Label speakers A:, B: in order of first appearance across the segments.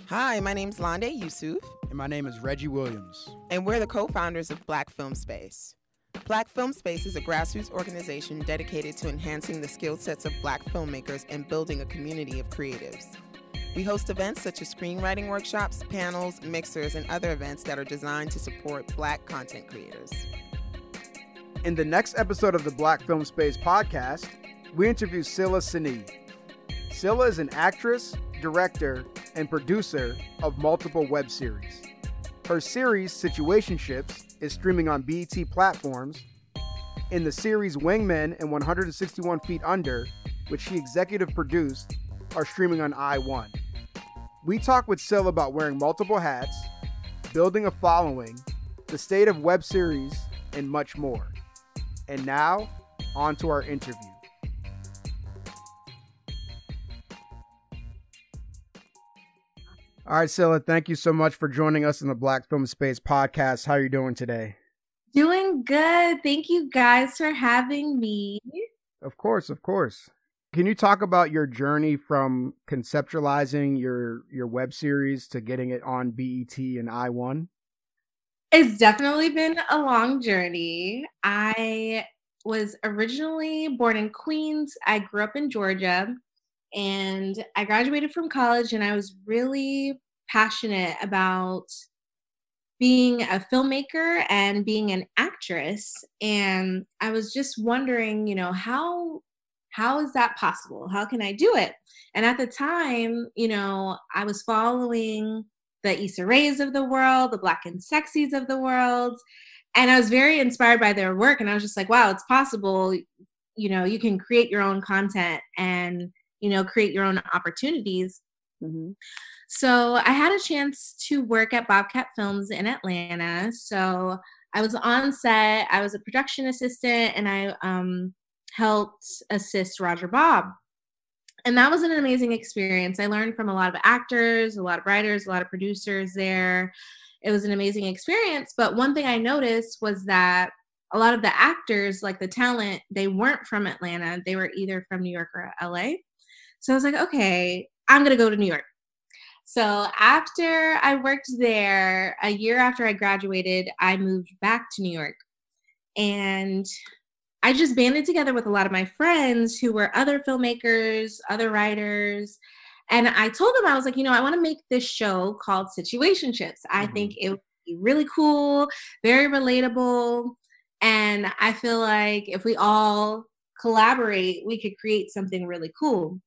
A: Hi, my name's Londe Yusuf,
B: And my name is Reggie Williams.
A: and we're the co-founders of Black Film Space. Black Film Space is a grassroots organization dedicated to enhancing the skill sets of Black filmmakers and building a community of creatives. We host events such as screenwriting workshops, panels, mixers, and other events that are designed to support Black content creators.
B: In the next episode of the Black Film Space podcast, we interview Scylla Sneed. Scylla is an actress, director, and producer of multiple web series. Her series, Situationships, is streaming on BET platforms. In the series Wingmen and 161 Feet Under, which she executive produced, are streaming on iOne. We talk with Scylla about wearing multiple hats, building a following, the state of web series, and much more. And now, on to our interview. All right, Scylla, thank you so much for joining us in the Black Film Space podcast. How are you doing today?
C: Doing good. Thank you guys for having me.
B: Of course. Can you talk about your journey from conceptualizing your web series to getting it on BET and iOne?
C: It's definitely been a long journey. I was originally born in Queens. I grew up in Georgia, and I graduated from college, and I was really passionate about being a filmmaker and being an actress. And I was just wondering, how is that possible? How can I do it? And at the time, I was following the Issa Raes of the world, the Black and Sexies of the world. And I was very inspired by their work. And I was just like, wow, it's possible. You can create your own content and, create your own opportunities. Mm-hmm. So I had a chance to work at Bobcat Films in Atlanta. So I was on set, I was a production assistant, and I helped assist Roger Bob. And that was an amazing experience. I learned from a lot of actors, a lot of writers, a lot of producers there. It was an amazing experience. But one thing I noticed was that a lot of the actors, like the talent, they weren't from Atlanta. They were either from New York or LA. So I was like, okay, I'm going to go to New York. So after I worked there, a year after I graduated, I moved back to New York. And I just banded together with a lot of my friends who were other filmmakers, other writers. And I told them, I was like, I want to make this show called Situationships. I think it would be really cool, very relatable. And I feel like if we all collaborate, we could create something really cool.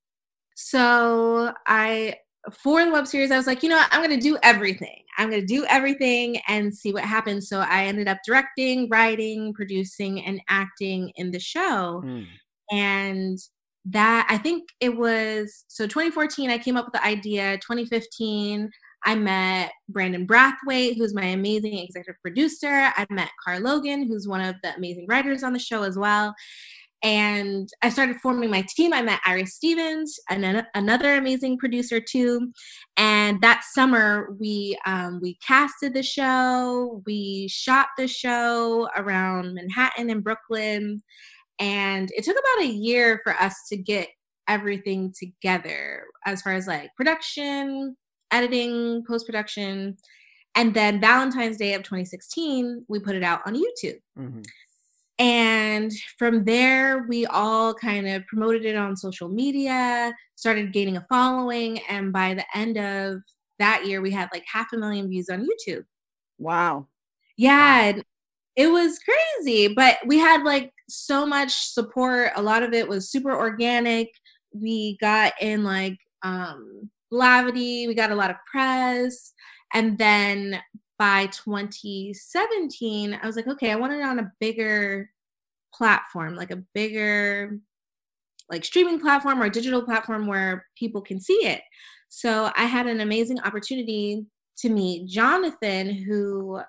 C: So for the web series, I was like, I'm going to do everything. I'm going to do everything and see what happens. So I ended up directing, writing, producing, and acting in the show. And that, I think it was, so 2014, I came up with the idea. 2015, I met Brandon Brathwaite, who's my amazing executive producer. I met Carl Logan, who's one of the amazing writers on the show as well. And I started forming my team. I met Iris Stevens, another amazing producer too. And that summer, we casted the show. We shot the show around Manhattan and Brooklyn. And it took about a year for us to get everything together as far as like production, editing, post-production. And then Valentine's Day of 2016, we put it out on YouTube. Mm-hmm. And from there, we all kind of promoted it on social media, started gaining a following. And by the end of that year, we had like 500,000 views on YouTube.
D: Wow.
C: Yeah, wow. It was crazy, but we had like so much support. A lot of it was super organic. We got in like Blavity. We got a lot of press. And then by 2017, I was like, okay, I want it on a bigger platform, like a bigger like streaming platform or digital platform where people can see it. So I had an amazing opportunity to meet Jonathan, who's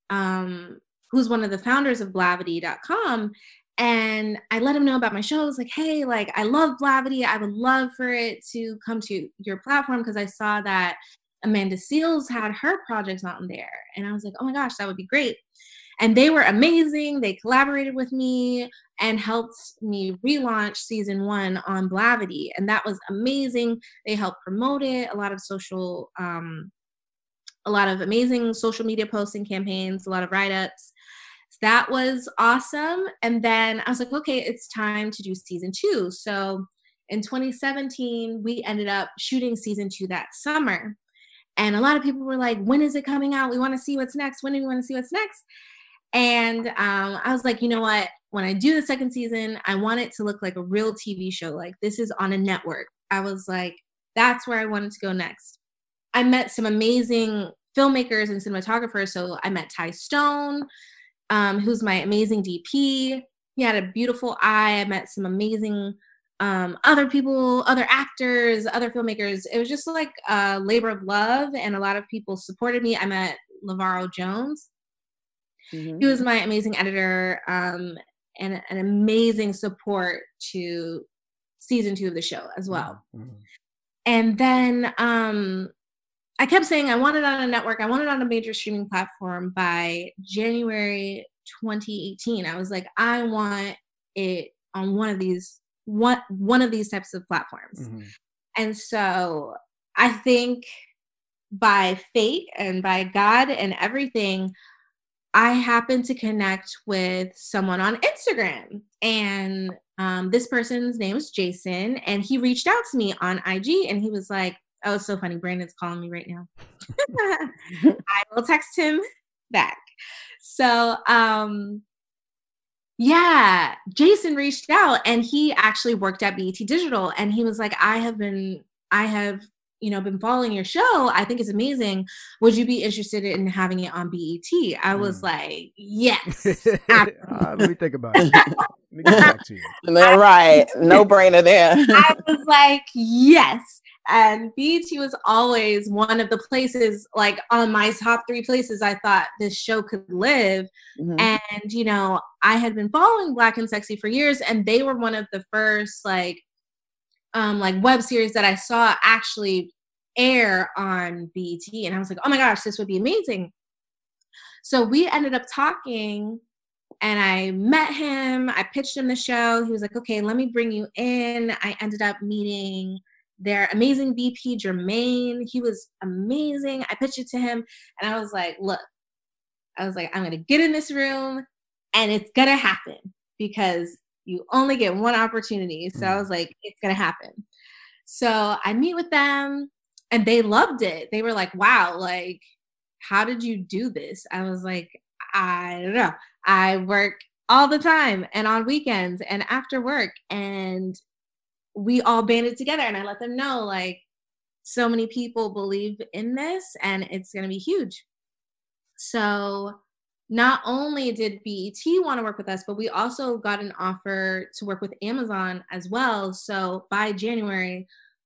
C: one of the founders of Blavity.com. And I let him know about my show. I was like, hey, like I love Blavity. I would love for it to come to your platform because I saw that Amanda Seales had her projects on there. And I was like, oh my gosh, that would be great. And they were amazing. They collaborated with me and helped me relaunch season 1 on Blavity. And that was amazing. They helped promote it, a lot of amazing social media posting campaigns, a lot of write-ups. That was awesome. And then I was like, okay, it's time to do season 2. So in 2017, we ended up shooting season 2 that summer. And a lot of people were like, when is it coming out? We want to see what's next. When do we want to see what's next? And I was like, you know what? When I do the second season, I want it to look like a real TV show. Like this is on a network. I was like, that's where I wanted to go next. I met some amazing filmmakers and cinematographers. So I met Ty Stone, who's my amazing DP. He had a beautiful eye. I met some amazing other people, other actors, other filmmakers. It was just like a labor of love, and a lot of people supported me. I met LeVaro Jones. Mm-hmm. He was my amazing editor and an amazing support to season 2 of the show as well. Mm-hmm. And then I kept saying I want it on a network. I want it on a major streaming platform by January 2018. I was like, I want it on one of these types of platforms. Mm-hmm. And so I think by fate and by God and everything, I happened to connect with someone on Instagram, and this person's name is Jason, and he reached out to me on IG, and he was like, oh, it's so funny. Brandon's calling me right now. I will text him back. So, yeah, Jason reached out, and he actually worked at BET Digital, and he was like, I have been following your show. I think it's amazing. Would you be interested in having it on BET? I was like, yes.
B: Let me think about it. Let me get back to you.
D: Right. No brainer there.
C: I was like, yes. And BET was always one of the places, like on my top 3 places I thought this show could live. Mm-hmm. And, I had been following Black and Sexy for years, and they were one of the first like web series that I saw actually air on BET. And I was like, oh my gosh, this would be amazing. So we ended up talking, and I met him. I pitched him the show. He was like, okay, let me bring you in. I ended up meeting their amazing VP, Jermaine. He was amazing. I pitched it to him, and I was like, look, I'm going to get in this room, and it's going to happen because you only get one opportunity. So I was like, it's going to happen. So I meet with them, and they loved it. They were like, wow, like, how did you do this? I was like, I don't know. I work all the time and on weekends and after work, and we all banded together, and I let them know, like, so many people believe in this, and it's going to be huge. So not only did BET want to work with us, but we also got an offer to work with Amazon as well. So by January,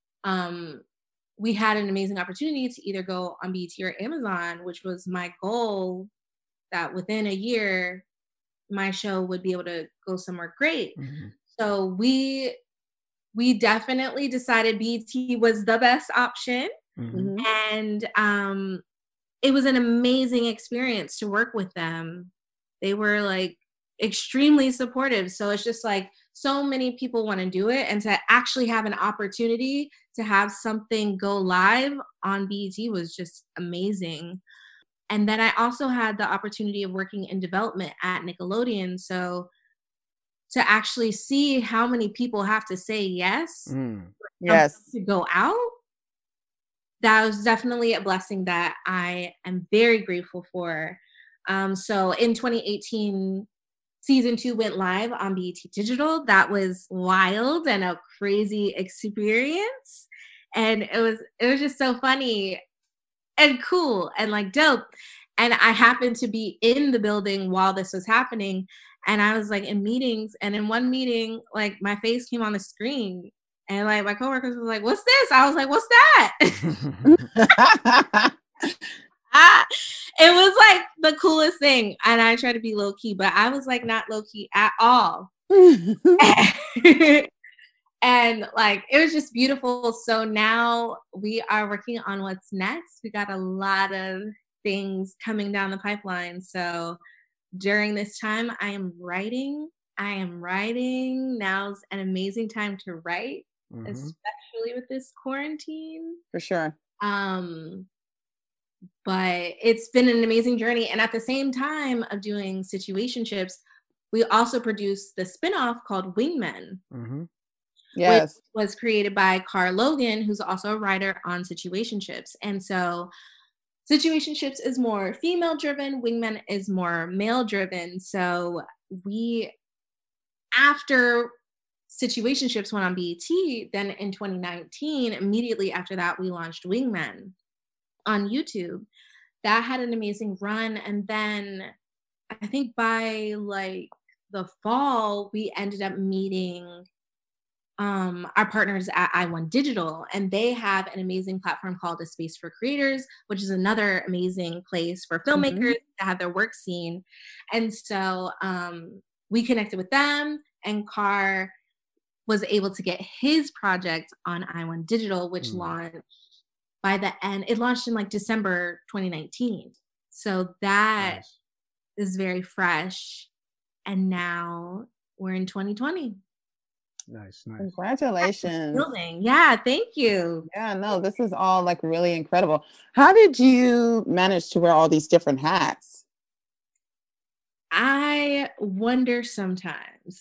C: we had an amazing opportunity to either go on BET or Amazon, which was my goal, that within a year, my show would be able to go somewhere great. Mm-hmm. So we definitely decided BET was the best option. Mm-hmm. And it was an amazing experience to work with them. They were like extremely supportive. So it's just like so many people want to do it, and to actually have an opportunity to have something go live on BET was just amazing. And then I also had the opportunity of working in development at Nickelodeon. So to actually see how many people have to say yes, to go out, that was definitely a blessing that I am very grateful for. So in 2018, season 2 went live on BET Digital. That was wild and a crazy experience. And it was just so funny and cool and like dope. And I happened to be in the building while this was happening. And I was like in meetings, and in one meeting, like my face came on the screen, and like my coworkers were like, what's this? I was like, what's that? It was like the coolest thing. And I try to be low key, but I was like not low key at all. And like, it was just beautiful. So now we are working on what's next. We got a lot of things coming down the pipeline. So during this time, I am writing. Now's an amazing time to write, especially with this quarantine.
D: For sure.
C: But it's been an amazing journey. And at the same time of doing situationships, we also produced the spinoff called Wingmen.
D: Yes.
C: Which was created by Carl Logan, who's also a writer on situationships. And so situationships is more female driven, Wingmen is more male driven. So after situationships went on BET, then in 2019, immediately after that, we launched Wingmen on YouTube. That had an amazing run. And then I think by like the fall, we ended up meeting our partners at iOne Digital, and they have an amazing platform called A Space for Creators, which is another amazing place for filmmakers to have their work seen. And so we connected with them, and Car was able to get his project on iOne Digital, which launched by the end. It launched in like December 2019. So that is very fresh. And now we're in 2020.
B: Nice.
D: Congratulations.
C: Yeah, thank you.
D: Yeah, no, this is all like really incredible. How did you manage to wear all these different hats?
C: I wonder sometimes.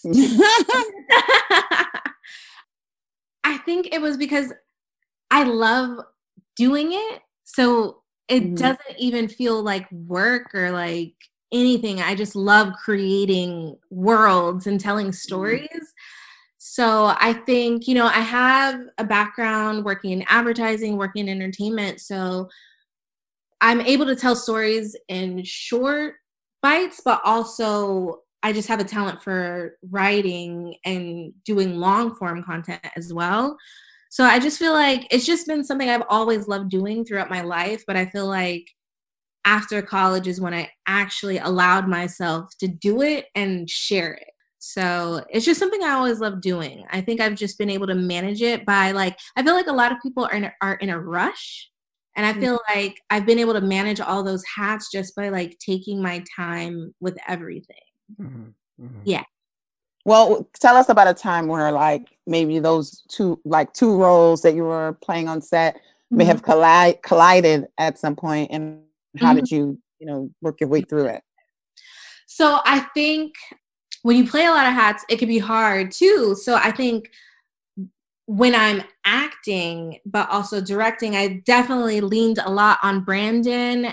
C: I think it was because I love doing it. So it doesn't even feel like work or like anything. I just love creating worlds and telling stories. So I think, I have a background working in advertising, working in entertainment. So I'm able to tell stories in short bites, but also I just have a talent for writing and doing long form content as well. So I just feel like it's just been something I've always loved doing throughout my life. But I feel like after college is when I actually allowed myself to do it and share it. So it's just something I always love doing. I think I've just been able to manage it by I feel like a lot of people are in a rush. And I feel like I've been able to manage all those hats just by taking my time with everything. Yeah.
D: Well, tell us about a time where maybe those two roles that you were playing on set may have collided at some point, and how did you, work your way through it?
C: So I think when you play a lot of hats, it can be hard too. So I think when I'm acting, but also directing, I definitely leaned a lot on Brandon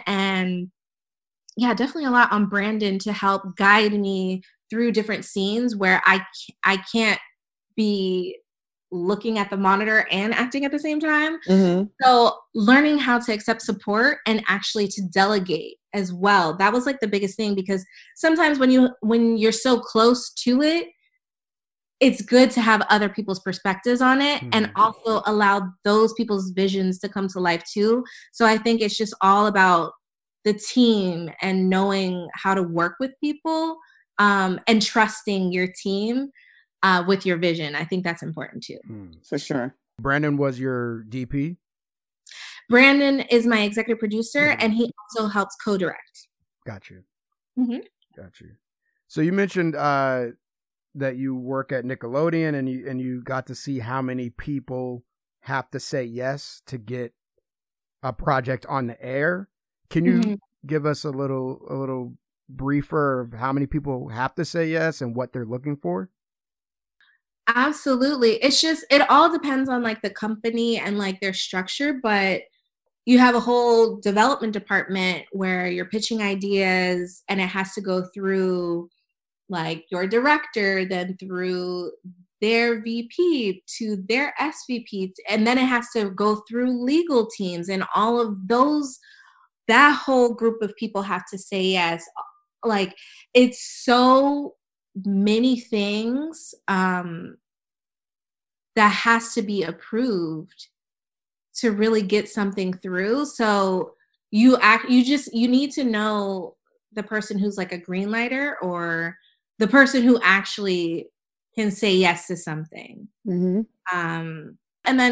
C: to help guide me through different scenes where I can't be looking at the monitor and acting at the same time. So learning how to accept support and actually to delegate as well. That was the biggest thing, because sometimes when you're so close to it, it's good to have other people's perspectives on it and also allow those people's visions to come to life too. So I think it's just all about the team and knowing how to work with people and trusting your team with your vision. I think that's important too.
D: For sure.
B: Brandon was your DP?
C: Brandon is my executive producer, and he also helps co-direct.
B: Got you. Got you. So you mentioned that you work at Nickelodeon, and you got to see how many people have to say yes to get a project on the air. Can you give us a little briefer of how many people have to say yes and what they're looking for?
C: Absolutely. It all depends on the company and their structure, but you have a whole development department where you're pitching ideas, and it has to go through your director, then through their VP to their SVP, and then it has to go through legal teams, and all of those, that whole group of people have to say yes. It's so many things that has to be approved to really get something through. So you need to know the person who's a green lighter, or the person who actually can say yes to something. And then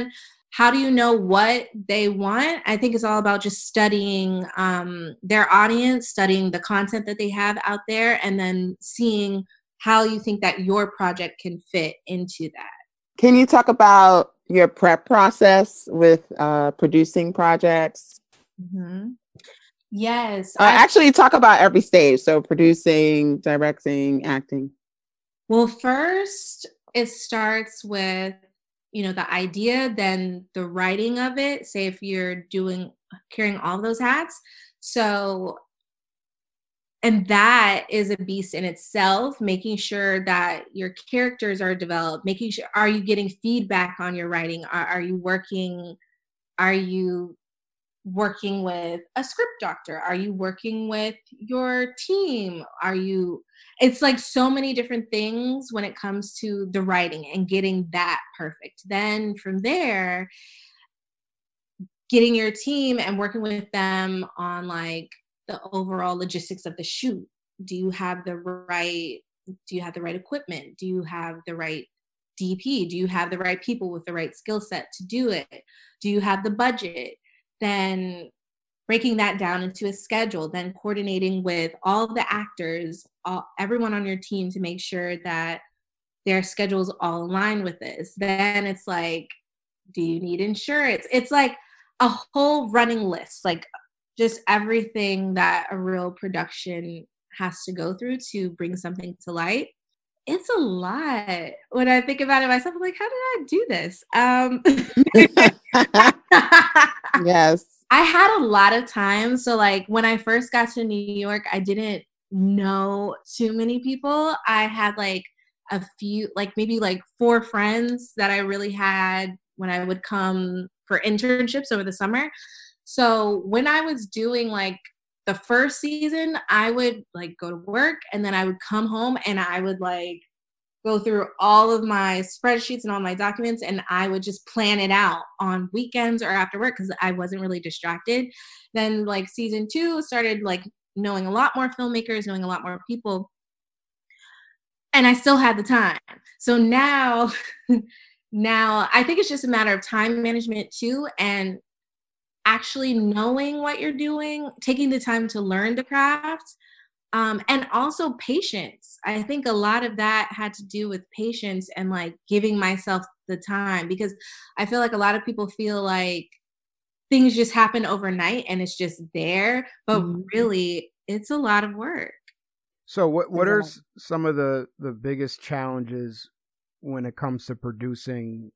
C: how do you know what they want? I think it's all about just studying their audience, studying the content that they have out there, and then seeing how you think that your project can fit into that.
D: Can you talk about your prep process with producing projects?
C: Mm-hmm. Yes.
D: Actually, talk about every stage. So producing, directing, acting.
C: Well, first, it starts with, the idea, then the writing of it. Say if you're carrying all those hats. So, and that is a beast in itself, making sure that your characters are developed, making sure, are you getting feedback on your writing? Are you working with a script doctor? Are you working with your team? It's like so many different things when it comes to the writing and getting that perfect. Then from there, getting your team and working with them on like the overall logistics of the shoot. Do you have the right equipment? Do you have the right DP? Do you have the right people with the right skill set to do it? Do you have the budget? Then breaking that down into a schedule, then coordinating with all the actors, everyone on your team to make sure that their schedules all align with this. Then it's like, do you need insurance? It's like a whole running list, like just everything that a real production has to go through to bring something to light. It's a lot. When I think about it myself, I'm like, how did I do this?
D: Yes.
C: I had a lot of time. So like when I first got to New York, I didn't know too many people. I had like a few, like maybe like 4 friends that I really had when I would come for internships over the summer. So when I was doing like the first season, I would like go to work and then I would come home and I would like go through all of my spreadsheets and all my documents, and I would just plan it out on weekends or after work because I wasn't really distracted. Then like season 2 started like knowing a lot more filmmakers, knowing a lot more people, and I still had the time. So now I think it's just a matter of time management too, and actually knowing what you're doing, taking the time to learn the craft. And also patience. I think a lot of that had to do with patience and like giving myself the time, because I feel like a lot of people feel like things just happen overnight and it's just there, but really it's a lot of work.
B: So what are some of the biggest challenges when it comes to producing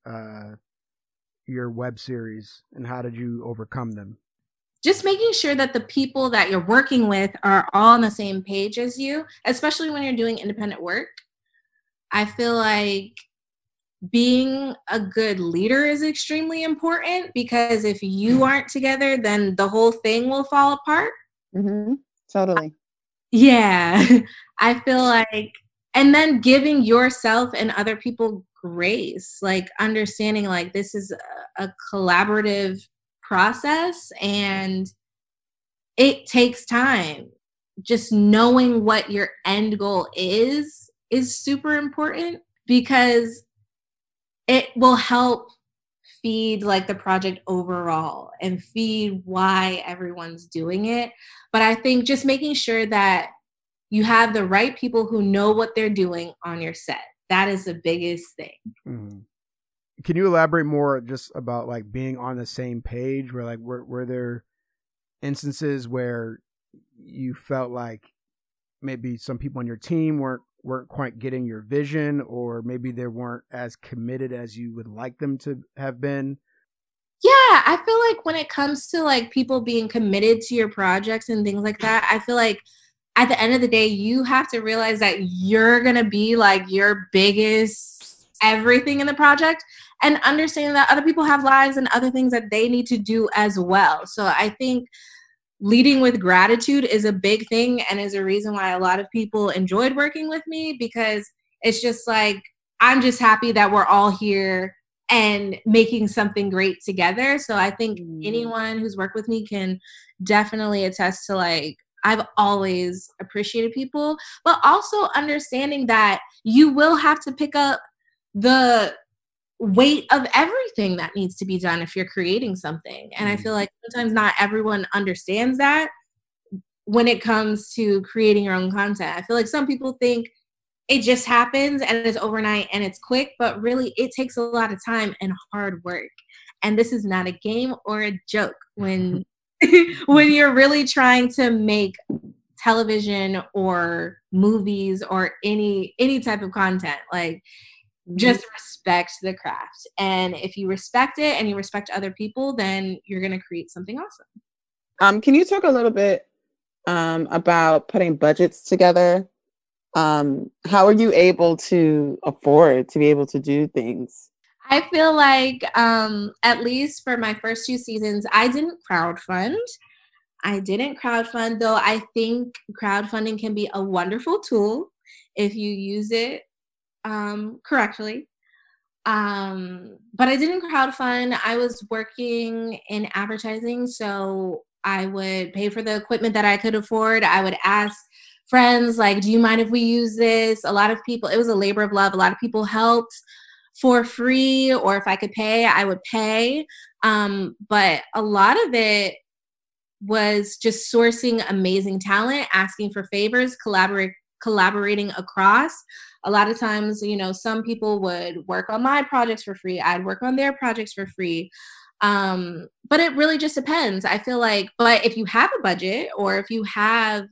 B: your web series, and how did you overcome them?
C: Just making sure that the people that you're working with are all on the same page as you, especially when you're doing independent work. I feel like being a good leader is extremely important, because if you aren't together, then the whole thing will fall apart.
D: Mm-hmm. Totally.
C: Yeah. I feel like, and then giving yourself and other people grace, like understanding like this is a collaborative process and it takes time. Just knowing what your end goal is super important, because it will help feed like the project overall and feed why everyone's doing it. But I think just making sure that you have the right people who know what they're doing on your set. That is the biggest thing.
B: Mm-hmm. Can you elaborate more just about like being on the same page? Where like were there instances where you felt like maybe some people on your team weren't quite getting your vision, or maybe they weren't as committed as you would like them to have been?
C: Yeah, I feel like when it comes to like people being committed to your projects and things like that, I feel like at the end of the day, you have to realize that you're going to be like your biggest everything in the project, and understanding that other people have lives and other things that they need to do as well. So I think leading with gratitude is a big thing, and is a reason why a lot of people enjoyed working with me, because it's just like, I'm just happy that we're all here and making something great together. So I think anyone who's worked with me can definitely attest to like, I've always appreciated people, but also understanding that you will have to pick up the weight of everything that needs to be done if you're creating something. And I feel like sometimes not everyone understands that when it comes to creating your own content. I feel like some people think it just happens and it's overnight and it's quick, but really it takes a lot of time and hard work. And this is not a game or a joke when when you're really trying to make television or movies or any type of content. Like, just respect the craft. And if you respect it and you respect other people, then you're going to create something awesome.
D: Can you talk a little bit about putting budgets together? How are you able to afford to be able to do things?
C: I feel like, at least for my first 2 seasons, I didn't crowdfund, though I think crowdfunding can be a wonderful tool if you use it correctly. But I didn't crowdfund. I was working in advertising, so I would pay for the equipment that I could afford. I would ask friends, like, do you mind if we use this? A lot of people, it was a labor of love. A lot of people helped for free, or if I could pay, I would pay. But a lot of it was just sourcing amazing talent, asking for favors, collaborating across. A lot of times, you know, some people would work on my projects for free. I'd work on their projects for free. But it really just depends. I feel like, but if you have a budget, or if you have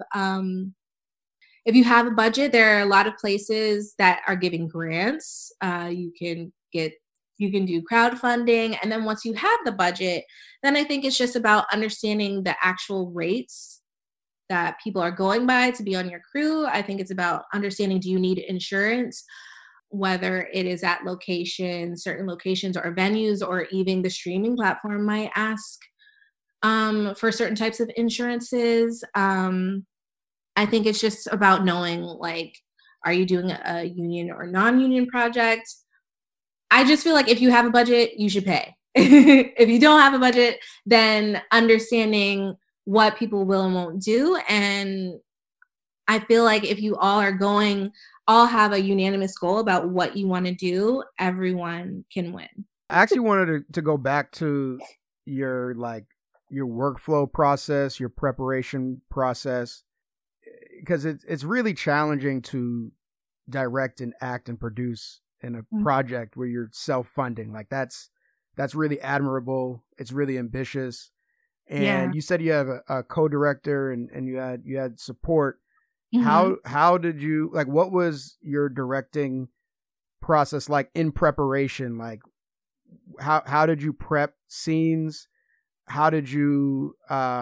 C: a budget, there are a lot of places that are giving grants. You can do crowdfunding. And then once you have the budget, then I think it's just about understanding the actual rates that people are going by to be on your crew. I think it's about understanding, do you need insurance, whether it is at certain locations or venues, or even the streaming platform might ask for certain types of insurances. I think it's just about knowing, like, are you doing a union or non-union project? I just feel like if you have a budget, you should pay. If you don't have a budget, then understanding what people will and won't do. And I feel like if you all have a unanimous goal about what you want to do, everyone can win.
B: I actually wanted to go back to your workflow process, your preparation process, because it's really challenging to direct and act and produce in a project where you're self-funding. Like that's really admirable. It's really ambitious. And you said you have a co-director and you had support. Mm-hmm. How did you, like, what was your directing process like in preparation? Like, how did you prep scenes? How did you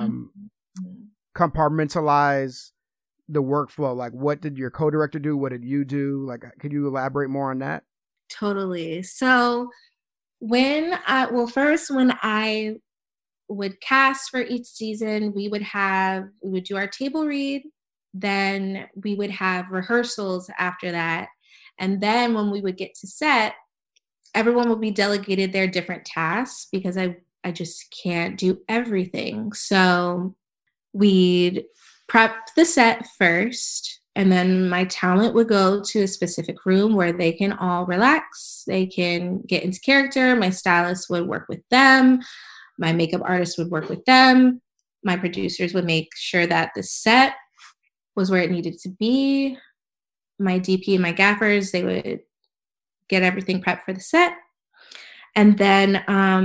B: compartmentalize the workflow? Like, what did your co-director do? What did you do? Like, could you elaborate more on that?
C: Totally. So when I would cast for each season, we would do our table read, then we would have rehearsals after that. And then when we would get to set, everyone would be delegated their different tasks, because I just can't do everything. So we'd prep the set first, and then my talent would go to a specific room where they can all relax. They can get into character. My stylist would work with them. My makeup artist would work with them. My producers would make sure that the set was where it needed to be. My DP and my gaffers, they would get everything prepped for the set. And then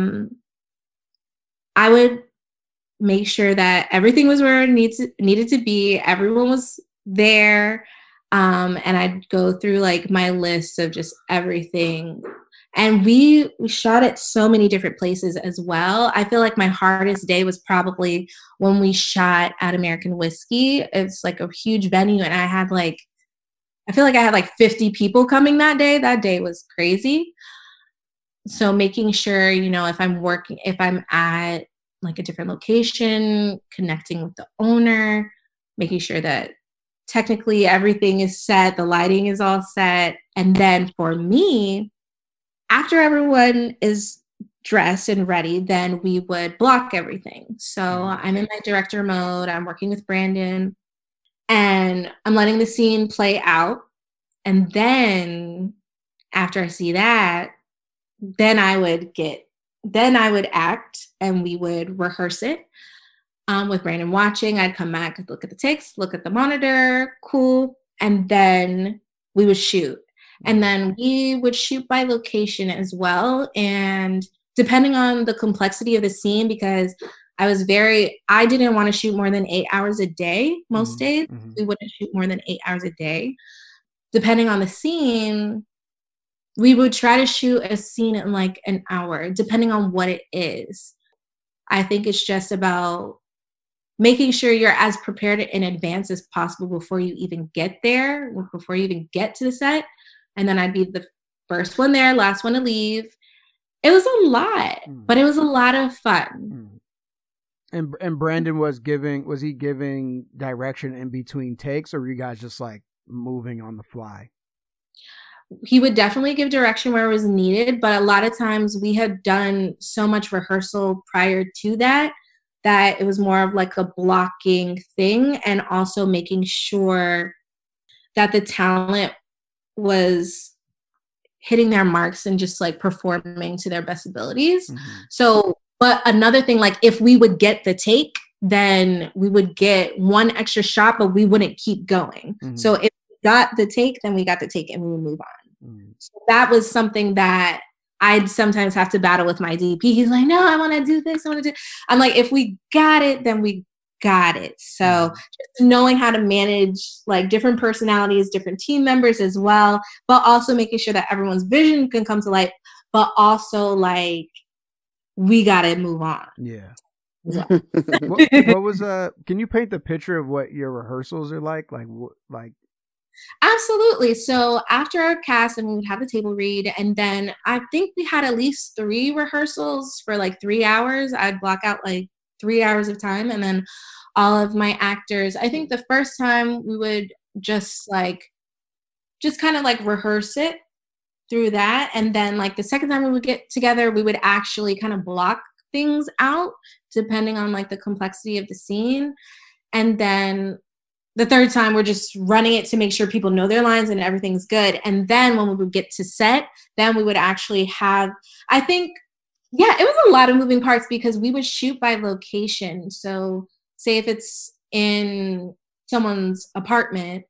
C: I would make sure that everything was where it needed to be. Everyone was there. And I'd go through like my list of just everything. And we shot at so many different places as well. I feel like my hardest day was probably when we shot at American Whiskey. It's like a huge venue, and I feel like I had like 50 people coming that day. That day was crazy. So making sure, if I'm at like a different location, connecting with the owner, making sure that technically everything is set, the lighting is all set. And then for me, after everyone is dressed and ready, then we would block everything. So I'm in my director mode. I'm working with Brandon and I'm letting the scene play out. And then after I see that, then I would act and we would rehearse it with Brandon watching. I'd come back, look at the takes, look at the monitor, cool. And then we would shoot. And then we would shoot by location as well. And depending on the complexity of the scene, because I didn't want to shoot more than 8 hours a day. Most days, we wouldn't shoot more than 8 hours a day. Depending on the scene, we would try to shoot a scene in like an hour, depending on what it is. I think it's just about making sure you're as prepared in advance as possible before you even get there, before you even get to the set. And then I'd be the first one there, last one to leave. It was a lot, but it was a lot of fun.
B: And Brandon was he giving direction in between takes, or were you guys just like moving on the fly?
C: He would definitely give direction where it was needed, but a lot of times we had done so much rehearsal prior to that it was more of like a blocking thing, and also making sure that the talent was hitting their marks and just like performing to their best abilities. So, but another thing, like if we would get the take, then we would get one extra shot, but we wouldn't keep going. So if we got the take, then we got the take and we would move on. So that was something that I'd sometimes have to battle with my DP. He's like, no, I want to do this. I'm like, if we got it, then we got it. So just knowing how to manage like different personalities, different team members as well, but also making sure that everyone's vision can come to light, but also like we got to move on.
B: Yeah. What was can you paint the picture of what your rehearsals are like?
C: Absolutely. So after our cast, and we would have the table read, and then I think we had at least 3 rehearsals for like 3 hours. I'd block out like 3 hours of time, and then all of my actors, I think the first time we would just kind of like rehearse it through that. And then like the second time we would get together, we would actually kind of block things out depending on like the complexity of the scene. And then the third time we're just running it to make sure people know their lines and everything's good. And then when we would get to set, then we would actually have, I think, yeah, it was a lot of moving parts because we would shoot by location. So say if it's in someone's apartment,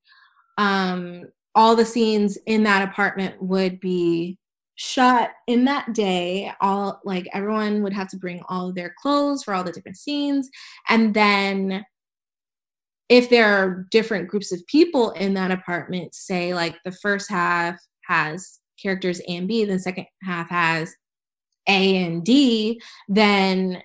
C: all the scenes in that apartment would be shot in that day. All like everyone would have to bring all of their clothes for all the different scenes. And then if there are different groups of people in that apartment, say like the first half has characters A and B, the second half has A and D, then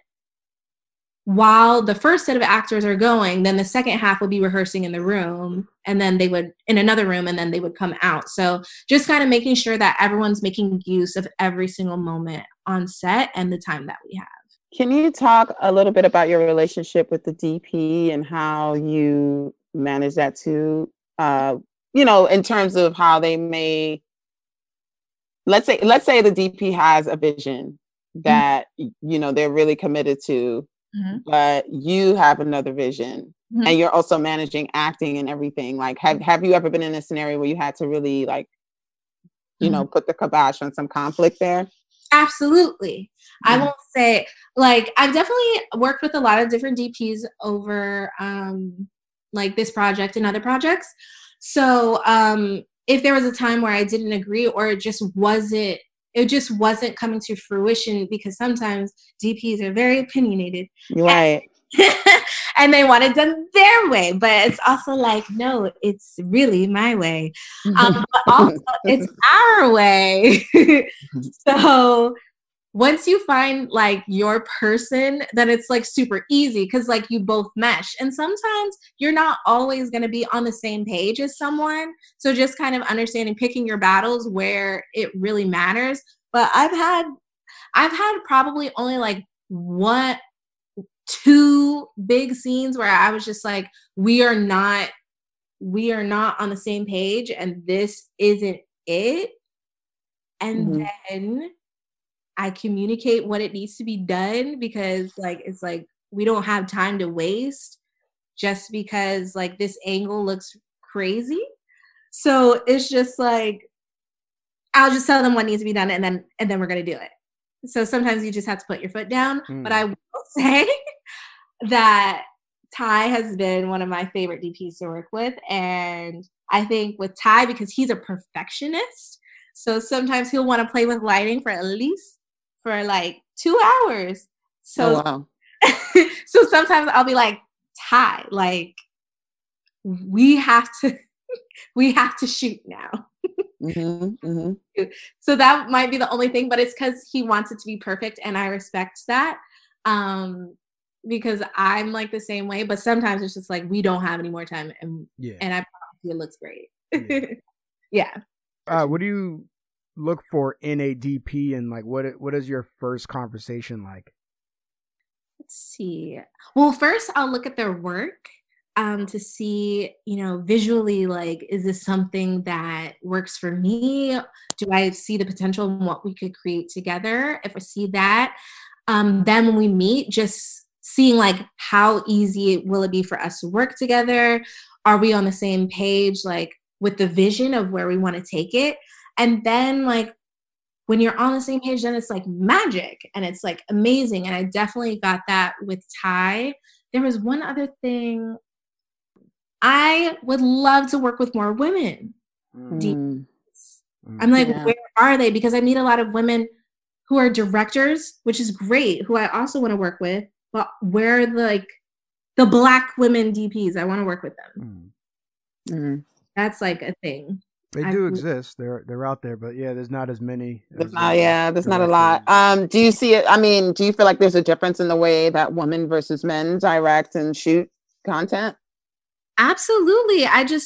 C: while the first set of actors are going, then the second half will be rehearsing in the room, and then they would in another room, and then they would come out. So just kind of making sure that everyone's making use of every single moment on set and the time that we have.
D: Can you talk a little bit about your relationship with the DP and how you manage that too? In terms of how they may, let's say the DP has a vision that, they're really committed to, but you have another vision and you're also managing acting and everything. Like, have you ever been in a scenario where you had to really put the kibosh on some conflict there?
C: Absolutely. I won't say, like, I've definitely worked with a lot of different DPs over like this project and other projects. So if there was a time where I didn't agree, or it just wasn't coming to fruition, because sometimes DPs are very opinionated.
D: Right.
C: And they want it done their way, but it's also like, no, it's really my way. But also it's our way. So once you find like your person, then it's like super easy because like you both mesh. And sometimes you're not always going to be on the same page as someone. So just kind of understanding, picking your battles where it really matters. But I've had probably only like 2 big scenes where I was just like, we are not on the same page, and this isn't it. And then I communicate what it needs to be done, because like it's like we don't have time to waste just because like this angle looks crazy. So it's just like I'll just tell them what needs to be done, and then we're gonna do it. So sometimes you just have to put your foot down. But I will say that Ty has been one of my favorite DPs to work with, and I think with Ty, because he's a perfectionist, so sometimes he'll want to play with lighting for at least for like 2 hours. So,
D: wow.
C: So sometimes I'll be like, Ty, like we have to shoot now. So that might be the only thing, but it's because he wants it to be perfect, and I respect that. Because I'm like the same way, but sometimes it's just like we don't have any more time, and I promise you it looks great. Yeah.
B: What do you look for in a DP, and like what is your first conversation like?
C: Let's see. Well, first I'll look at their work to see, visually, like, is this something that works for me? Do I see the potential in what we could create together? If I see that, then when we meet, just seeing like how easy will it be for us to work together? Are we on the same page, like with the vision of where we want to take it? And then like when you're on the same page, then it's like magic and it's like amazing. And I definitely got that with Ty. There was one other thing. I would love to work with more women. I'm like, where are they? Because I meet a lot of women who are directors, which is great, who I also want to work with, but where the Black women DPs, I want to work with them. That's like a thing.
B: They do exist. They're out there, but there's not as many.
D: There's not a lot. Do you see it? I mean, do you feel like there's a difference in the way that women versus men direct and shoot content?
C: Absolutely.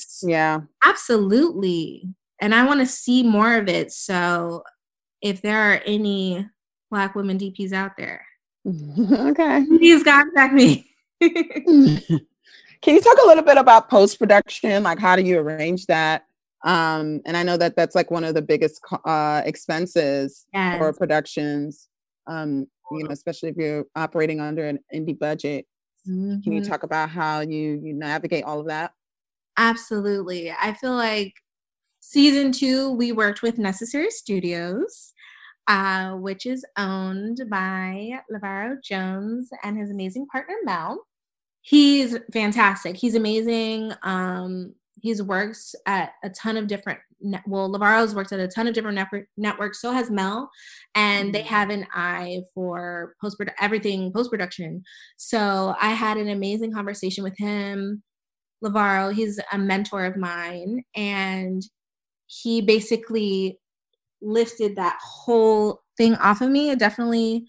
C: Absolutely. And I want to see more of it. So if there are any Black women DPs out there,
D: okay,
C: please contact me.
D: Can you talk a little bit about post-production? Like, how do you arrange that? And I know that that's like one of the biggest expenses for productions, especially if you're operating under an indie budget. Can you talk about how you navigate all of that?
C: Absolutely. I feel like season 2, we worked with Necessary Studios, which is owned by LeVar Jones and his amazing partner, Mel. He's fantastic. He's amazing. He's works at a ton of different, LeVar's worked at a ton of different networks. So has Mel, and they have an eye for everything post-production. So I had an amazing conversation with him. LeVar, he's a mentor of mine, and he basically lifted that whole thing off of me. It definitely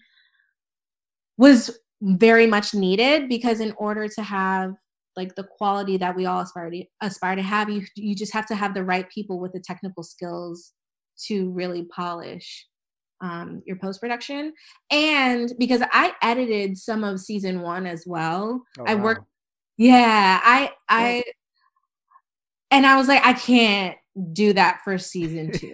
C: was very much needed, because in order to have like the quality that we all aspire to have, you just have to have the right people with the technical skills to really polish your post-production. And because I edited some of season 1 as well. I worked. Yeah, I and I was like, I can't do that for season 2.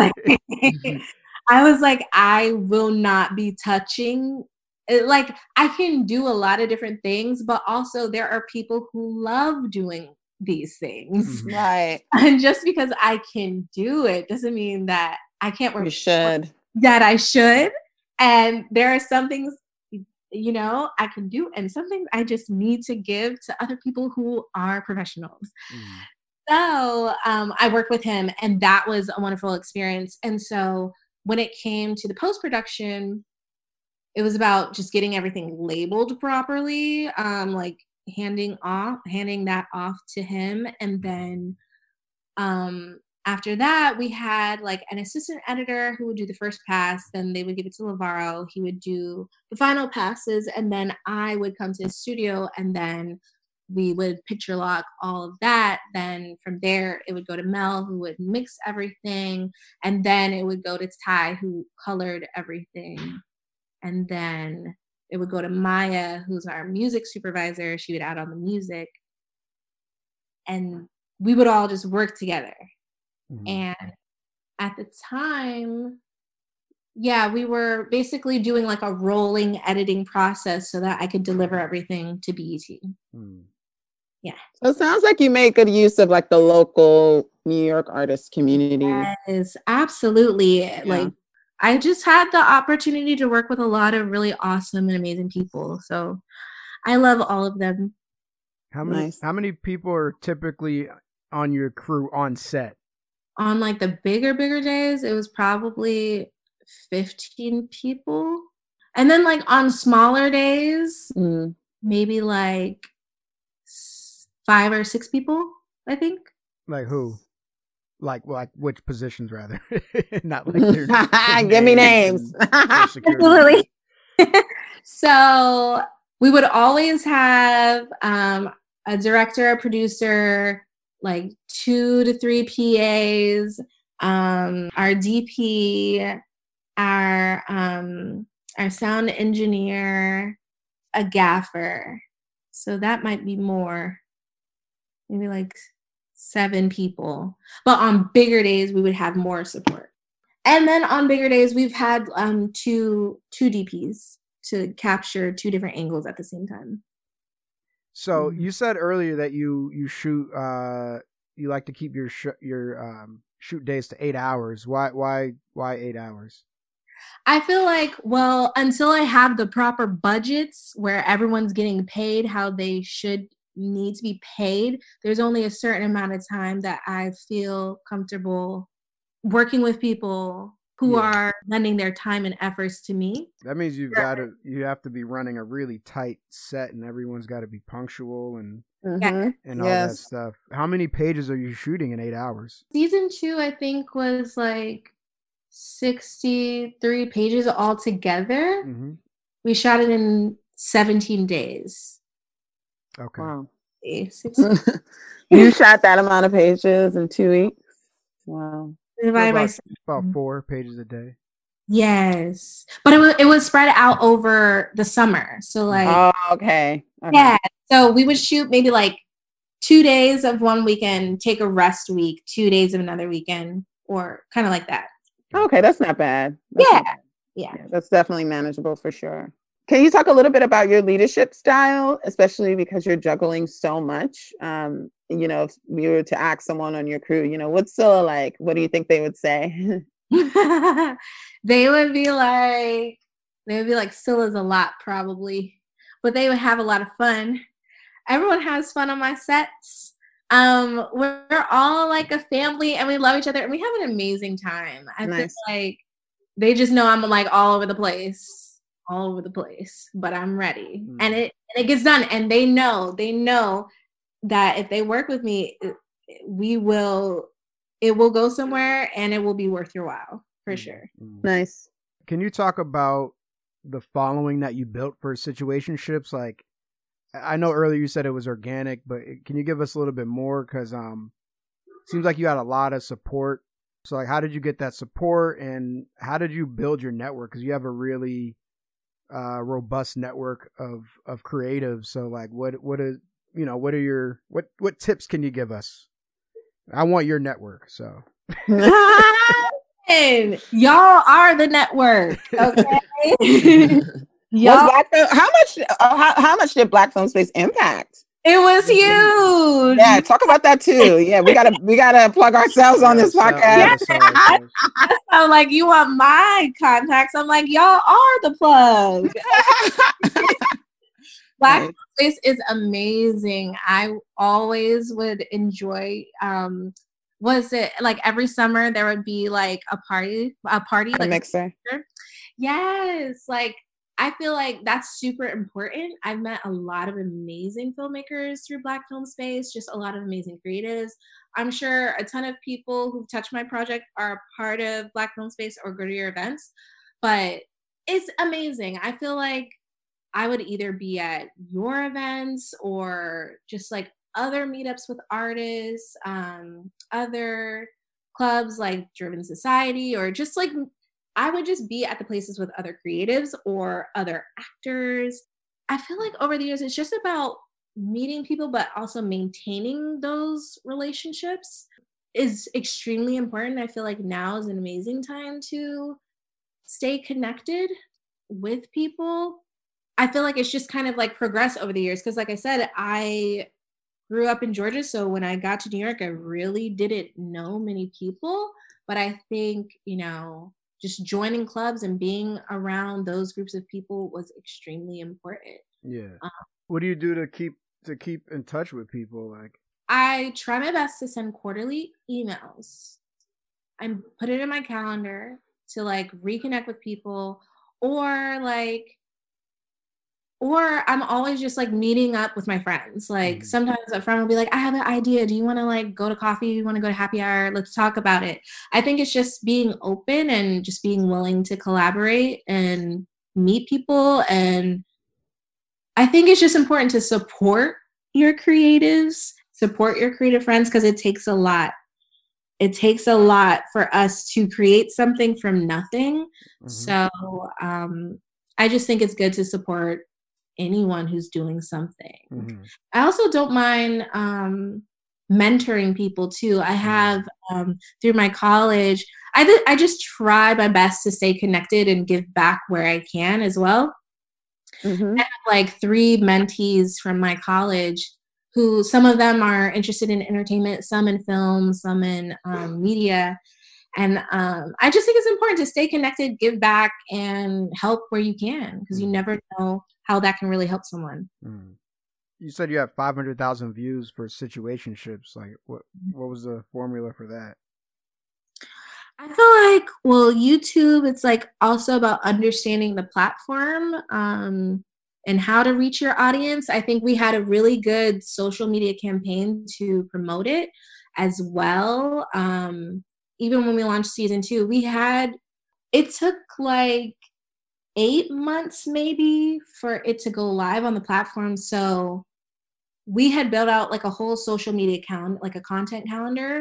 C: I was like, I will not be touching. Like, I can do a lot of different things, but also there are people who love doing these things.
D: Right.
C: And just because I can do it doesn't mean that I can't work.
D: You should.
C: That I should. And there are some things, I can do, and some things I just need to give to other people who are professionals. So I worked with him, and that was a wonderful experience. And so when it came to the post-production, it was about just getting everything labeled properly, like handing that off to him. And then after that, we had like an assistant editor who would do the first pass. Then they would give it to LeVar. He would do the final passes. And then I would come to his studio, and then we would picture lock all of that. Then from there, it would go to Mel, who would mix everything. And then it would go to Ty, who colored everything. And then it would go to Maya, who's our music supervisor. She would add on the music. And we would all just work together. And at the time, we were basically doing like a rolling editing process so that I could deliver everything to BET. Yeah.
D: So it sounds like you make good use of like the local New York artist community.
C: Yes, absolutely. Like I just had the opportunity to work with a lot of really awesome and amazing people. So I love all of them.
B: How many people are typically on your crew on set?
C: On like the bigger days, it was probably 15 people. And then like on smaller days, maybe like 5 or 6 people, I think.
B: Like who? Like which positions rather? Not like their
D: give me names.
C: Absolutely. So we would always have a director, a producer, like 2 to 3 PAs, our DP, our sound engineer, a gaffer. So that might be more, maybe like 7 people. But on bigger days, we would have more support. And then on bigger days, we've had 2 DPs to capture 2 different angles at the same time.
B: So you said earlier that you shoot, you like to keep your shoot days to 8 hours. Why 8 hours?
C: I feel like, well, until I have the proper budgets where everyone's getting paid how they need to be paid, there's only a certain amount of time that I feel comfortable working with people who are lending their time and efforts to me.
B: That means you have to be running a really tight set, and everyone's got to be punctual and all that stuff. How many pages are you shooting in 8 hours?
C: Season 2, I think, was like 63 pages altogether. We shot it in 17 days.
B: Okay.
D: Wow. You shot that amount of pages in 2 weeks? Wow.
B: About 4 pages a day.
C: Yes, but it was spread out over the summer. So like,
D: okay.
C: Yeah. So we would shoot maybe like 2 days of one weekend, take a rest week, 2 days of another weekend, or kind of like that.
D: Okay, that's not bad.
C: Yeah,
D: that's definitely manageable for sure. Can you talk a little bit about your leadership style, especially because you're juggling so much? If you were to ask someone on your crew, what's Scylla like? What do you think they would say?
C: They would be like, Scylla's a lot probably, but they would have a lot of fun. Everyone has fun on my sets. We're all like a family and we love each other and we have an amazing time. I feel like they just know I'm like all over the place, but I'm ready. And it gets done. And they know that if they work with me, it will go somewhere and it will be worth your while for sure.
D: Nice.
B: Can you talk about the following that you built for situationships? Like, I know earlier you said it was organic, but can you give us a little bit more? Because seems like you had a lot of support. So like, how did you get that support and how did you build your network? Because you have a really robust network of creatives. So like, what tips can you give us? I want your network. So
C: and y'all are the network. Okay.
D: How much did Black Film Space impact?
C: It was huge.
D: Yeah, talk about that too. Yeah, we gotta plug ourselves on this podcast.
C: So like, you want my contacts? I'm like, y'all are the plug. Black Film Space is amazing. I always would enjoy. Was it like every summer there would be like a party, like a
D: mixer?
C: Yes, like. I feel like that's super important. I've met a lot of amazing filmmakers through Black Film Space, just a lot of amazing creatives. I'm sure a ton of people who've touched my project are part of Black Film Space or go to your events, but it's amazing. I feel like I would either be at your events or just like other meetups with artists, other clubs like Driven Society, or just like I would just be at the places with other creatives or other actors. I feel like over the years, it's just about meeting people, but also maintaining those relationships is extremely important. I feel like now is an amazing time to stay connected with people. I feel like it's just kind of like progressed over the years. Cause like I said, I grew up in Georgia, so when I got to New York, I really didn't know many people. But I think, just joining clubs and being around those groups of people was extremely important.
B: Yeah. What do you do to keep in touch with people? Like,
C: I try my best to send quarterly emails. I put it in my calendar to like reconnect with people, or I'm always just like meeting up with my friends. Like sometimes a friend will be like, I have an idea. Do you want to like go to coffee? Do you want to go to happy hour? Let's talk about it. I think it's just being open and just being willing to collaborate and meet people. And I think it's just important to support your creatives, support your creative friends, because it takes a lot. It takes a lot for us to create something from nothing. So I just think it's good to support anyone who's doing something. I also don't mind mentoring people too. I have through my college, I just try my best to stay connected and give back where I can as well. I have like 3 mentees from my college who some of them are interested in entertainment, some in film, some in media. And I just think it's important to stay connected, give back, and help where you can, because you never know how that can really help someone.
B: You said you have 500,000 views for situationships. Like, what was the formula for that?
C: I feel like, well, YouTube, it's like also about understanding the platform and how to reach your audience. I think we had a really good social media campaign to promote it as well. Even when we launched season 2, it took like 8 months maybe for it to go live on the platform. So we had built out like a whole social media account, like a content calendar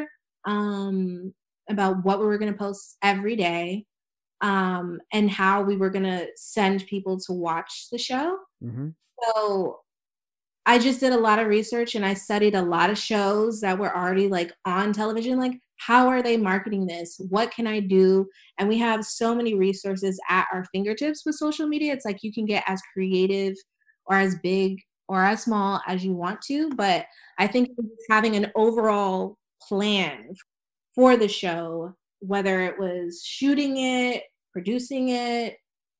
C: about what we were going to post every day and how we were going to send people to watch the show. So I just did a lot of research and I studied a lot of shows that were already like on television. Like, how are they marketing this? What can I do? And we have so many resources at our fingertips with social media. It's like you can get as creative or as big or as small as you want to. But I think having an overall plan for the show, whether it was shooting it, producing it,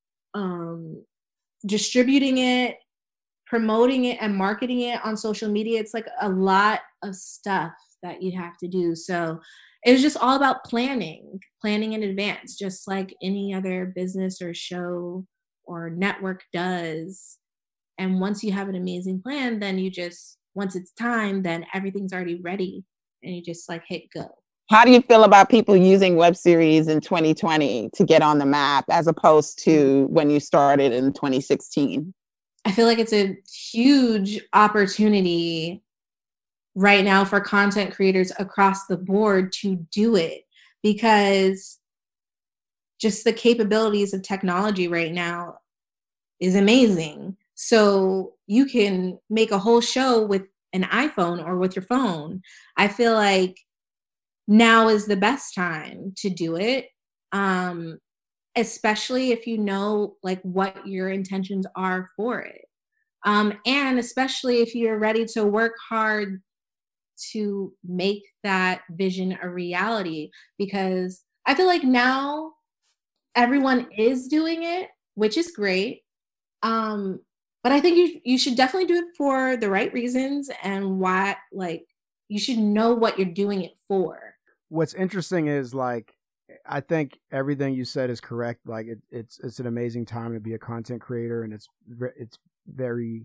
C: distributing it, promoting it, and marketing it on social media, it's like a lot of stuff that you have to do. So it was just all about planning in advance, just like any other business or show or network does. And once you have an amazing plan, then once it's time, then everything's already ready and you just like hit go.
D: How do you feel about people using web series in 2020 to get on the map as opposed to when you started in 2016?
C: I feel like it's a huge opportunity right now for content creators across the board to do it, because just the capabilities of technology right now is amazing. So you can make a whole show with an iPhone or with your phone. I feel like now is the best time to do it, especially if you know like what your intentions are for it. And especially if you're ready to work hard to make that vision a reality, because I feel like now everyone is doing it, which is great. But I think you should definitely do it for the right reasons, and why, like, you should know what you're doing it for.
B: What's interesting is, like, I think everything you said is correct. Like, it's an amazing time to be a content creator, and it's very,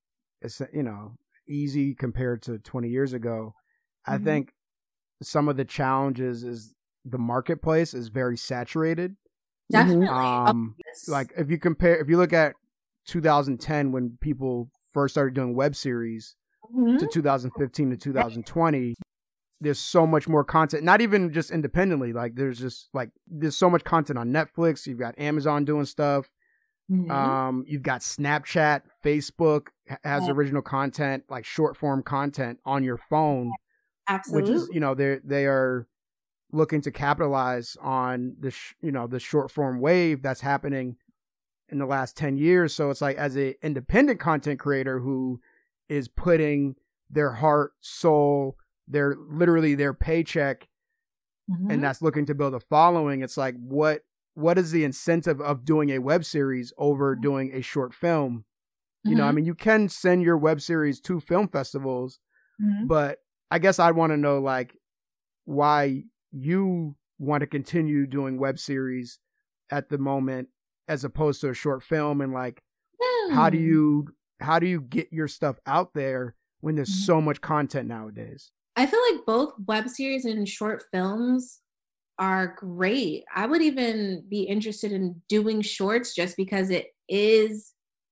B: easy compared to 20 years ago. I think some of the challenges is the marketplace is very saturated.
C: Definitely.
B: Like if you look at 2010 when people first started doing web series to 2015 to 2020, there's so much more content, not even just independently. Like there's so much content on Netflix. You've got Amazon doing stuff. You've got Snapchat, Facebook has original content, like short form content on your phone.
C: Absolutely.
B: Which is, they are looking to capitalize on the short form wave that's happening in the last 10 years. So it's like, as an independent content creator who is putting their heart, soul, their literally their paycheck, and that's looking to build a following. It's like, what is the incentive of doing a web series over doing a short film? You know, I mean, you can send your web series to film festivals, but I guess I'd want to know, like, why you want to continue doing web series at the moment as opposed to a short film, and like, how do you get your stuff out there when there's so much content nowadays?
C: I feel like both web series and short films are great. I would even be interested in doing shorts just because it's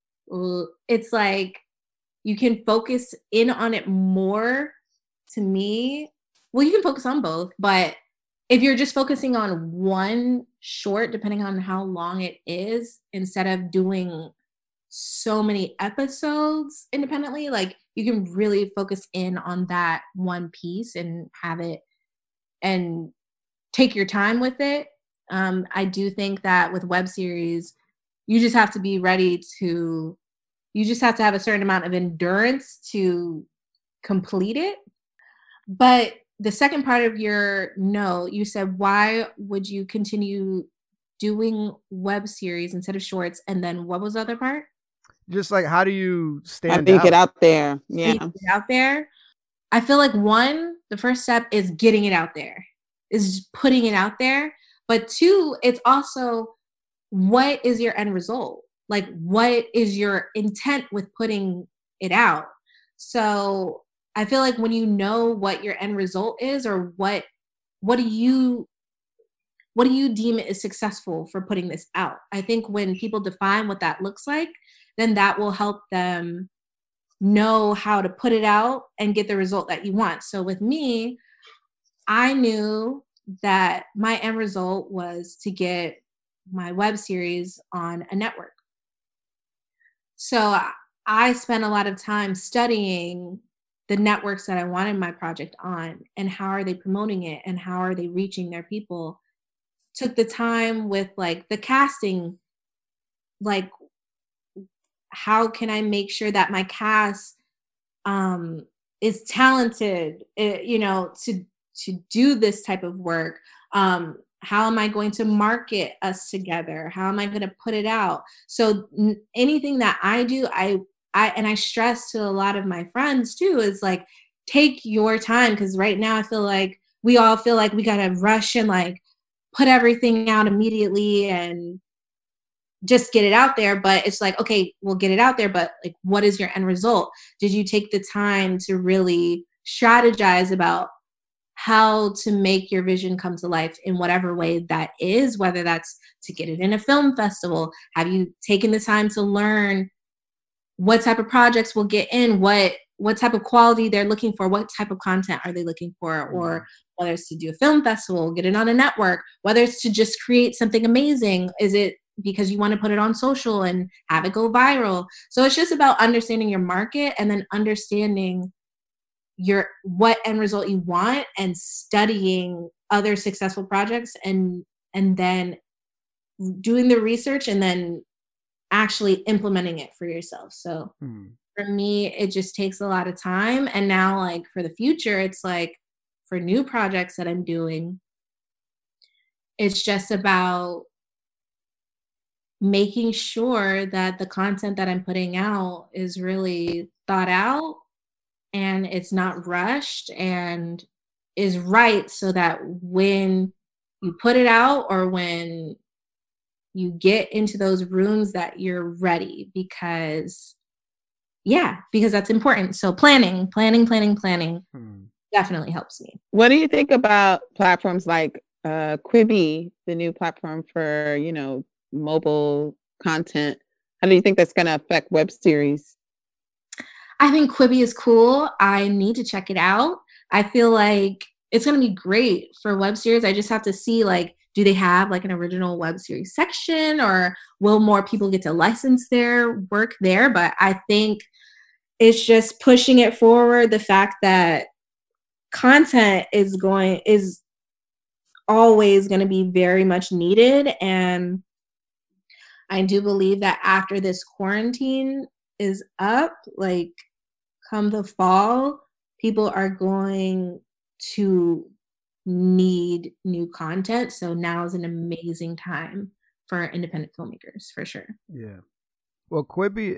C: like you can focus in on it more. To me, well, you can focus on both, but if you're just focusing on one short, depending on how long it is, instead of doing so many episodes independently, like you can really focus in on that one piece and have it and take your time with it. I do think that with web series, you just have to be ready to, you just have to have a certain amount of endurance to complete it. But the second part of your no, you said, why would you continue doing web series instead of shorts? And then what was the other part?
B: Just like, how do you stand out?
D: How do you get out there? Yeah.
C: Get out there. I feel like the first step is getting it out there, is putting it out there. But two, it's also, what is your end result? Like, what is your intent with putting it out? So I feel like when you know what your end result is, or what do you deem it as successful for putting this out? I think when people define what that looks like, then that will help them know how to put it out and get the result that you want. So with me, I knew that my end result was to get my web series on a network. So I spent a lot of time studying the networks that I wanted my project on, and how are they promoting it, and how are they reaching their people. Took the time with like the casting, like how can I make sure that my cast is talented, to do this type of work. How am I going to market us together? How am I going to put it out? So anything that I do, I stress to a lot of my friends too, is like, take your time. Because right now I feel like we all feel like we got to rush and like put everything out immediately and just get it out there. But it's like, okay, we'll get it out there, but like, what is your end result? Did you take the time to really strategize about how to make your vision come to life in whatever way that is, whether that's to get it in a film festival? Have you taken the time to learn what type of projects will get in, what type of quality they're looking for, what type of content are they looking for, or whether it's to do a film festival, get it on a network, whether it's to just create something amazing, is it because you want to put it on social and have it go viral? So it's just about understanding your market, and then understanding what end result you want, and studying other successful projects, and then doing the research, and then actually implementing it for yourself. So for me, it just takes a lot of time. And now, like, for the future, it's like, for new projects that I'm doing, it's just about making sure that the content that I'm putting out is really thought out, and it's not rushed, and is right, so that when you put it out, or when you get into those rooms, that you're ready, because that's important. So planning definitely helps me.
D: What do you think about platforms like Quibi, the new platform for, mobile content? How do you think that's going to affect web series?
C: I think Quibi is cool. I need to check it out. I feel like it's going to be great for web series. I just have to see, like, do they have like an original web series section, or will more people get to license their work there? But I think it's just pushing it forward. The fact that content is always going to be very much needed. And I do believe that after this quarantine is up, like come the fall, people are going to need new content. So now is an amazing time for independent filmmakers, for sure.
B: Yeah. Well, Quibi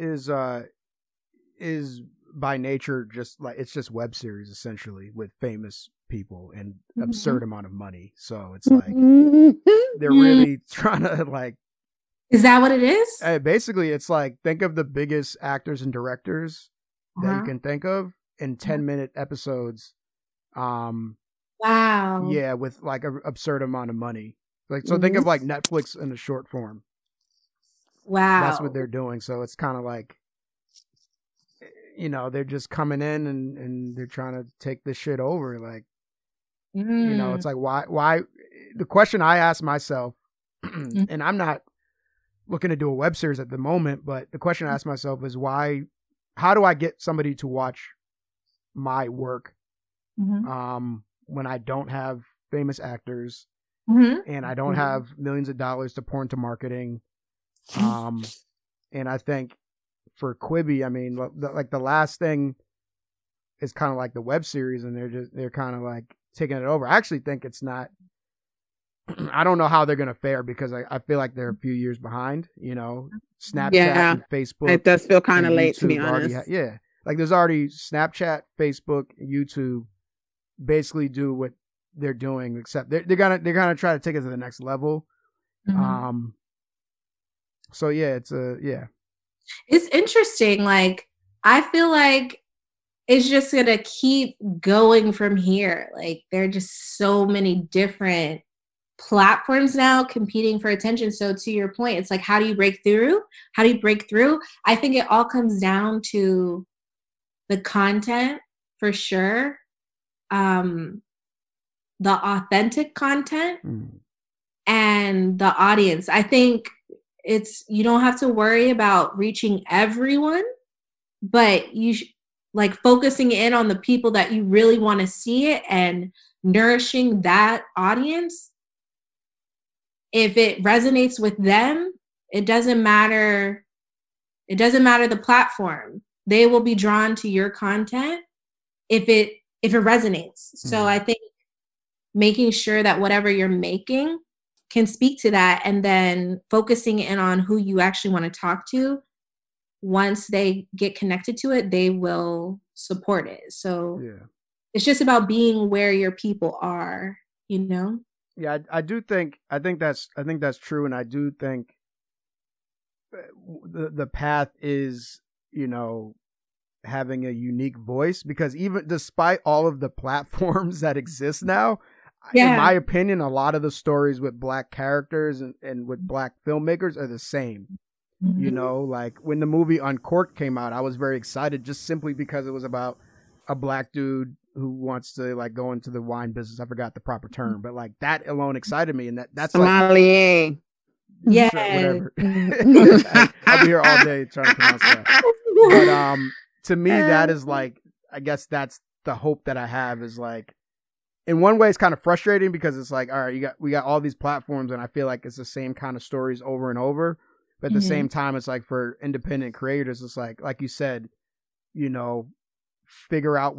B: is by nature just like, it's just web series essentially with famous people and absurd amount of money. So it's like they're really trying to like.
C: Is that what it is?
B: Basically, it's like, think of the biggest actors and directors that you can think of in 10-minute episodes.
C: Wow.
B: Yeah, with like an absurd amount of money. Like, so think of like Netflix in a short form.
C: Wow.
B: That's what they're doing. So it's kind of like, you know, they're just coming in and they're trying to take this shit over. Like, you know, it's like, why? The question I ask myself, and I'm not looking to do a web series at the moment, but the question I ask myself is how do I get somebody to watch my work when I don't have famous actors and I don't have millions of dollars to pour into marketing? And I think for Quibi, I mean, like the last thing is kind of like the web series, and they're kind of like taking it over. I actually think it's not. I don't know how they're gonna fare because I feel like they're a few years behind. You know, Snapchat and Facebook.
D: It does feel kind of late, to be honest.
B: Like there's already Snapchat, Facebook, YouTube, basically do what they're doing, except they're gonna try to take it to the next level. So yeah,
C: it's interesting. Like, I feel like it's just gonna keep going from here. Like, there are just so many different platforms now competing for attention. So to your point, it's like, how do you break through? I think it all comes down to the content, for sure. The authentic content and the audience. I think you don't have to worry about reaching everyone, but you like focusing in on the people that you really want to see it and nourishing that audience. If it resonates with them, it doesn't matter the platform. They will be drawn to your content if it resonates. So I think making sure that whatever you're making can speak to that, and then focusing in on who you actually want to talk to. Once they get connected to it, they will support it. So it's just about being where your people are, you know?
B: Yeah, I think that's true. And I do think the path is, you know, having a unique voice, because even despite all of the platforms that exist now, in my opinion, a lot of the stories with Black characters and with Black filmmakers are the same. You know, like when the movie Uncorked came out, I was very excited just simply because it was about a Black dude who wants to like go into the wine business. I forgot the proper term, but like that alone excited me. And that's
D: sommelier.
C: Like,
B: whatever. I'll be here all day trying to pronounce that. But to me, that is like, I guess that's the hope that I have, is like, in one way it's kind of frustrating because it's like, all right, we got all these platforms and I feel like it's the same kind of stories over and over. But at the same time, it's like for independent creators, it's like you said, you know, figure out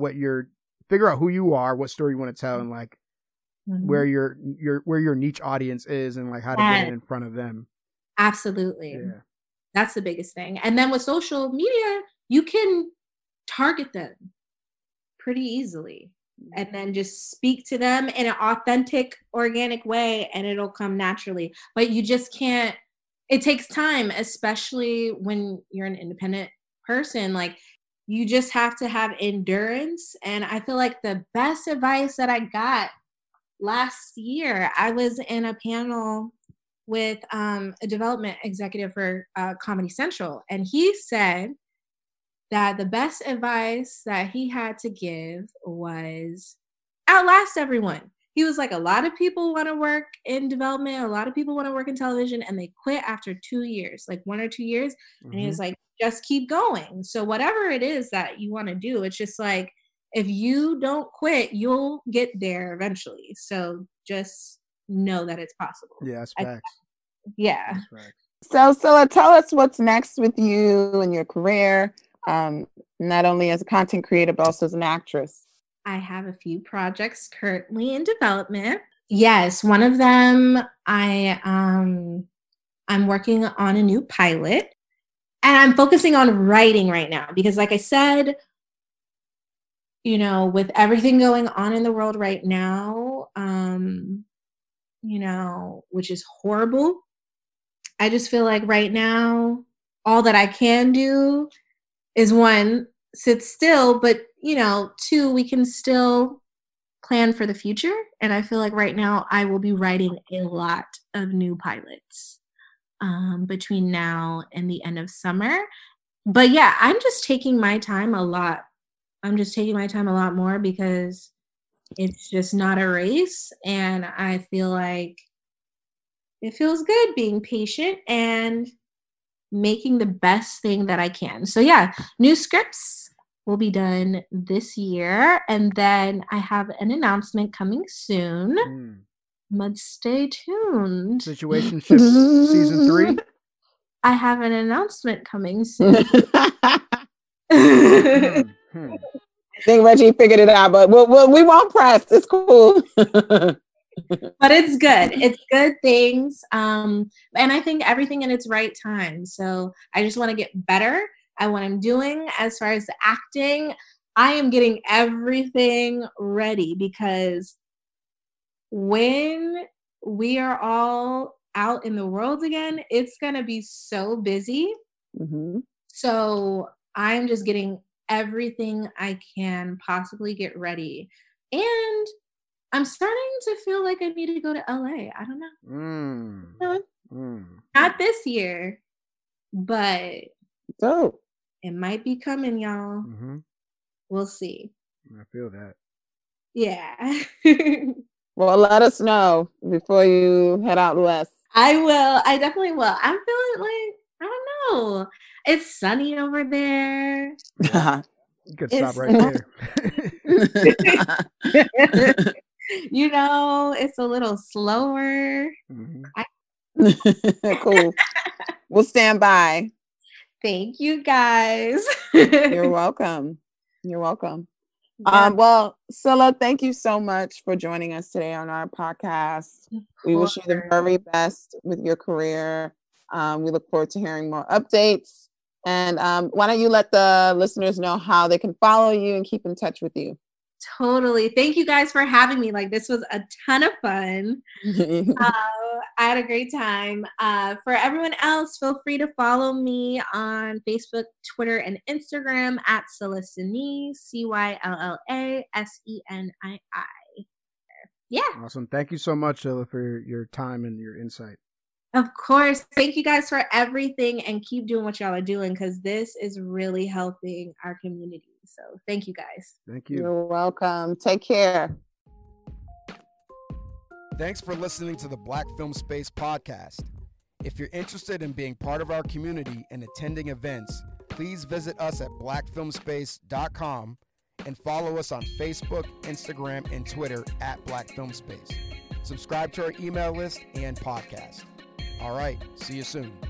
B: who you are, what story you want to tell, and like where your niche audience is, and like how to get it in front of them.
C: Absolutely.
B: Yeah.
C: That's the biggest thing. And then with social media, you can target them pretty easily and then just speak to them in an authentic, organic way, and it'll come naturally. But you just can't. It takes time, especially when you're an independent person. Like, you just have to have endurance. And I feel like the best advice that I got last year, I was in a panel with a development executive for Comedy Central. And he said that the best advice that he had to give was outlast everyone. He was like, a lot of people want to work in development. A lot of people want to work in television, and they quit after 2 years, like 1 or 2 years. And he was like, just keep going. So whatever it is that you want to do, it's just like, if you don't quit, you'll get there eventually. So just know that it's possible.
B: Yeah, that's facts.
C: Yeah.
B: That's facts.
D: So Scylla, tell us what's next with you and your career, not only as a content creator, but also as an actress.
C: I have a few projects currently in development. Yes, one of them I'm working on a new pilot, and I'm focusing on writing right now because, like I said, with everything going on in the world right now, which is horrible, I just feel like right now, all that I can do is one, sit still, but, two, we can still plan for the future. And I feel like right now I will be writing a lot of new pilots between now and the end of summer. But yeah, I'm just taking my time a lot. I'm just taking my time a lot more because it's just not a race. And I feel like it feels good being patient and making the best thing that I can. So yeah, new scripts will be done this year. And then I have an announcement coming soon. Must stay tuned.
B: Situationship season 3.
C: I have an announcement coming soon.
D: I think Reggie figured it out, but we won't press. It's cool.
C: But it's good. It's good things. And I think everything in its right time. So I just want to get better at what I'm doing as far as the acting. I am getting everything ready because when we are all out in the world again, it's going to be so busy. Mm-hmm. So I'm just getting everything I can possibly get ready. And I'm starting to feel like I need to go to LA. I don't know. Not this year, but it might be coming, y'all. Mm-hmm. We'll see.
B: I feel that.
C: Yeah.
D: Well, let us know before you head out west.
C: I will. I definitely will. I'm feeling like, I don't know. It's sunny over there.
B: You could stop right there.
C: It's a little slower.
D: Mm-hmm. Cool. We'll stand by.
C: Thank you, guys.
D: You're welcome. You're welcome. Yeah. Well, Scylla, thank you so much for joining us today on our podcast. We wish you the very best with your career. We look forward to hearing more updates. And why don't you let the listeners know how they can follow you and keep in touch with you?
C: Totally. Thank you guys for having me. Like, this was a ton of fun. I had a great time. For everyone else, feel free to follow me on Facebook, Twitter, and Instagram at Scylla Seni, CYLLASENII. Yeah.
B: Awesome. Thank you so much, Scylla, for your time and your insight.
C: Of course. Thank you guys for everything, and keep doing what y'all are doing because this is really helping our community. So thank you guys.
B: Thank you.
D: You're welcome. Take care.
B: Thanks for listening to the Black Film Space podcast. If you're interested in being part of our community and attending events, please visit us at blackfilmspace.com and follow us on Facebook, Instagram, and Twitter at Black Film Space. Subscribe to our email list and podcast. All right, see you soon.